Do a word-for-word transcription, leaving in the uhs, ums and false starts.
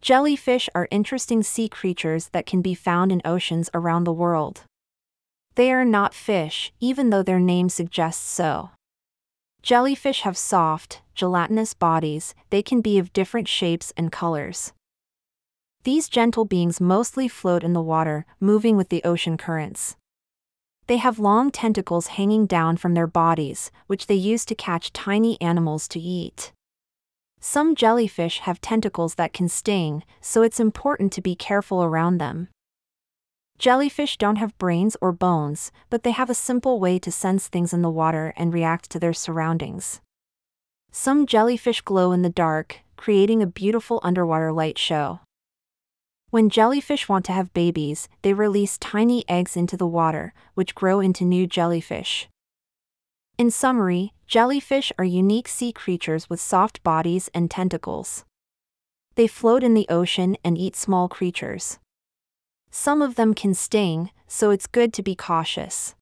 Jellyfish are interesting sea creatures that can be found in oceans around the world. They are not fish, even though their name suggests so. Jellyfish have soft, gelatinous bodies. They can be of different shapes and colors. These gentle beings mostly float in the water, moving with the ocean currents. They have long tentacles hanging down from their bodies, which they use to catch tiny animals to eat. Some jellyfish have tentacles that can sting, so it's important to be careful around them. Jellyfish don't have brains or bones, but they have a simple way to sense things in the water and react to their surroundings. Some jellyfish glow in the dark, creating a beautiful underwater light show. When jellyfish want to have babies, they release tiny eggs into the water, which grow into new jellyfish. In summary, jellyfish are unique sea creatures with soft bodies and tentacles. They float in the ocean and eat small creatures. Some of them can sting, so it's good to be cautious.